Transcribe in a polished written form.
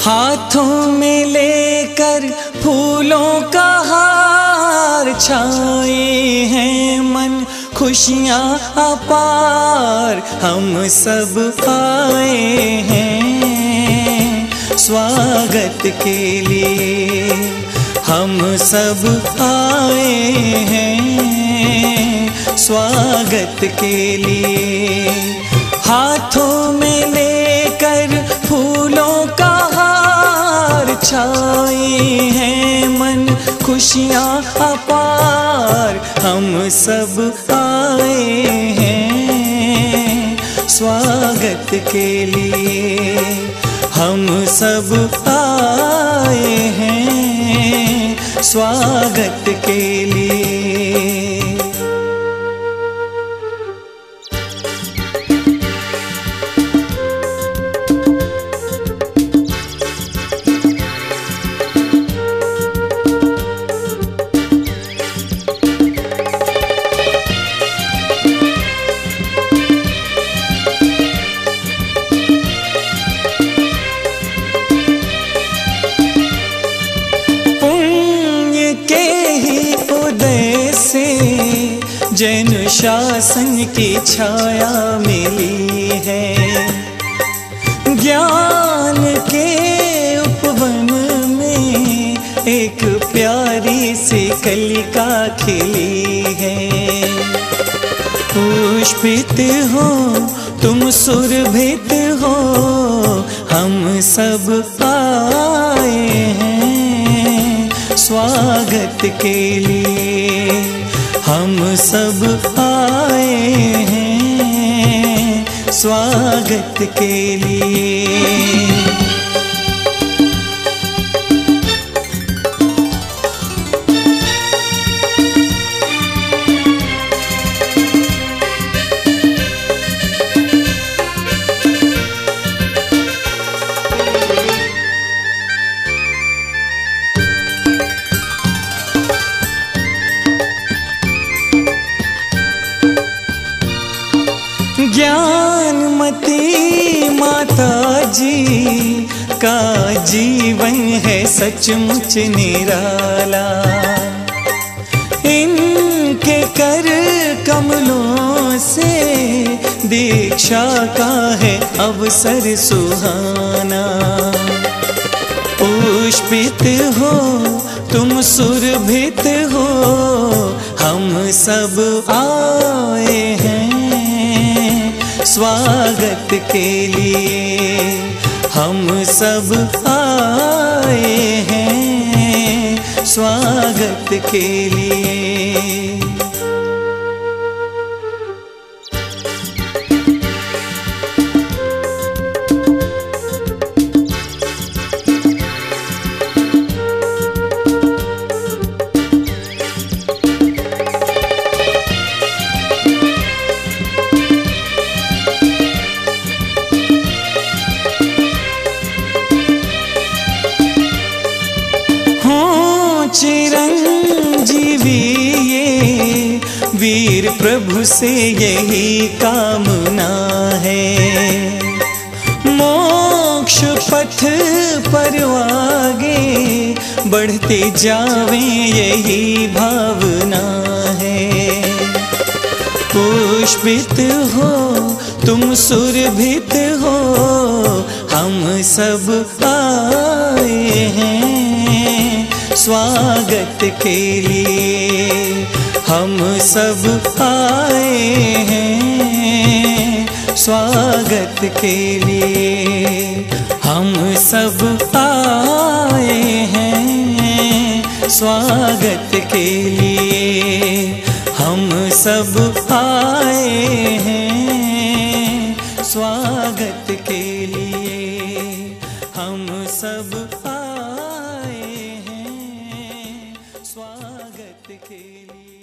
हाथों में लेकर फूलों का हार, छाए हैं मन खुशियाँ अपार। हम सब आए हैं स्वागत के लिए, हम सब आए हैं स्वागत के लिए। हाथों में लेकर फूलों का हार, छाए हैं मन खुशियाँ अपार। हम सब आए हैं स्वागत के लिए, हम सब आए हैं स्वागत के लिए। जैन शासन की छाया मिली है, ज्ञान के उपवन में एक प्यारी सी कलिका खिली है। पुष्पित हो तुम सुरभित हो, हम सब आए हैं स्वागत के लिए, हम सब आए हैं स्वागत के लिए। ज्ञानमती माता जी का जीवन है सचमुच निराला, इनके कर कमलों से दीक्षा का है अवसर सुहाना। पुष्पित हो तुम सुरभित हो, हम सब आए हैं स्वागत के लिए, हम सब आए हैं स्वागत के लिए। चिरंजीवी ये वीर प्रभु से यही कामना है, मोक्ष पथ पर आगे बढ़ते जावें यही भावना है। पुष्पित हो तुम सुरभित हो, हम सब आए हैं स्वागत के लिए, हम सब आए हैं स्वागत के लिए, हम सब आए हैं स्वागत के लिए, हम सब आए हैं स्वागत के लिए, हम सब आए हैं स्वागत के लिए।